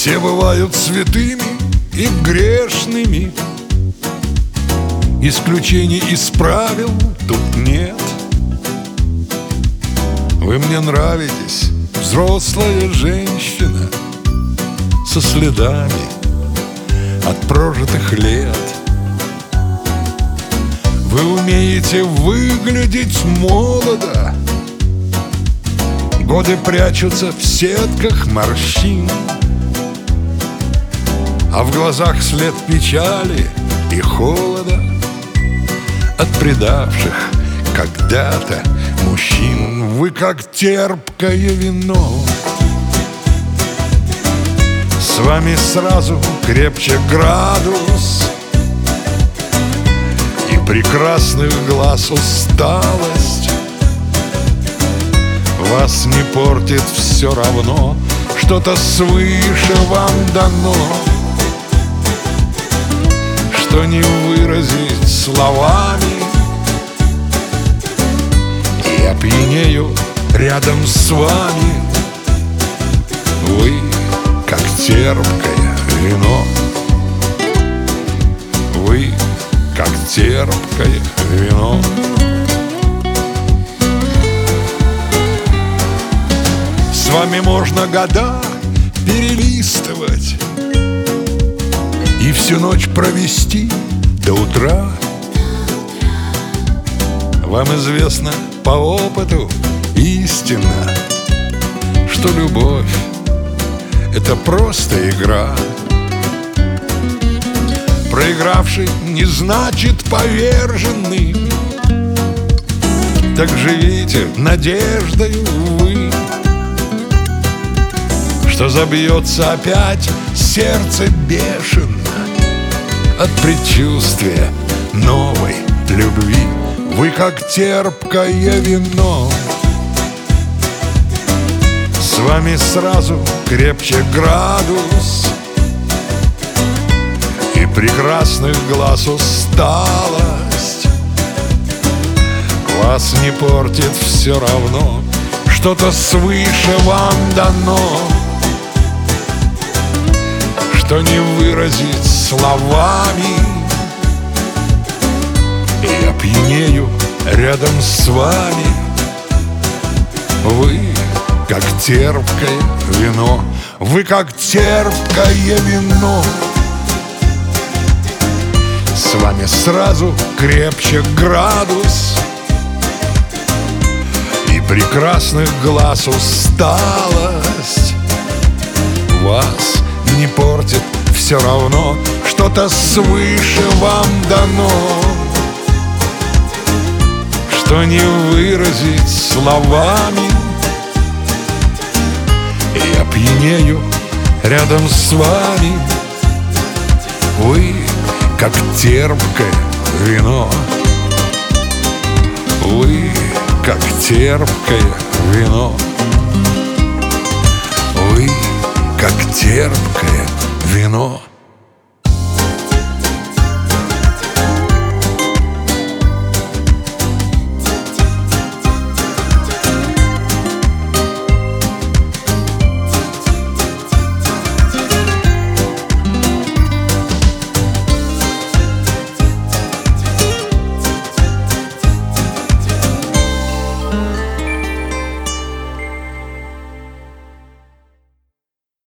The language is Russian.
Все бывают святыми и грешными, исключений из правил тут нет. Вы мне нравитесь, взрослая женщина, со следами от прожитых лет. Вы умеете выглядеть молодо, годы прячутся в сетках морщин, а в глазах след печали и холода от предавших когда-то мужчин. Вы как терпкое вино, с вами сразу крепче градус, и прекрасных глаз усталость вас не портит все равно, что-то свыше вам дано, что не выразить словами. И я пьянею рядом с вами. Вы как терпкое вино. Вы как терпкое вино. С вами можно года перелистывать и всю ночь провести до утра. Вам известно по опыту истинно, что любовь — это просто игра. Проигравший не значит поверженный. Так живите надеждою вы, что забьется опять сердце бешено от предчувствия новой любви. Вы как терпкое вино, с вами сразу крепче градус, и прекрасных глаз усталость вас не портит все равно, что-то свыше вам дано, что не выразить словами. И я пьянею рядом с вами. Вы как терпкое вино. Вы как терпкое вино. С вами сразу крепче градус, и прекрасных глаз усталость вас не портит все равно, что-то свыше вам дано, что не выразить словами. И я пьянею рядом с вами. Вы как терпкое вино. Вы как терпкое вино. Вы как терпкое вино.